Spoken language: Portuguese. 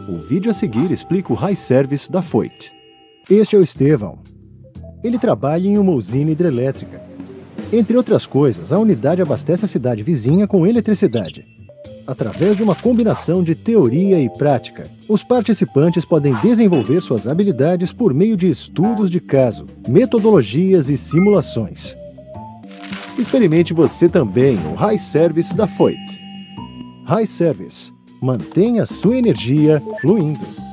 O vídeo a seguir explica o High Service da Foit. Este é o Estevão. Ele trabalha em uma usina hidrelétrica. Entre outras coisas, a unidade abastece a cidade vizinha com eletricidade. Através de uma combinação de teoria e prática, os participantes podem desenvolver suas habilidades por meio de estudos de caso, metodologias e simulações. Experimente você também o High Service da Foit. High Service. Mantenha sua energia fluindo.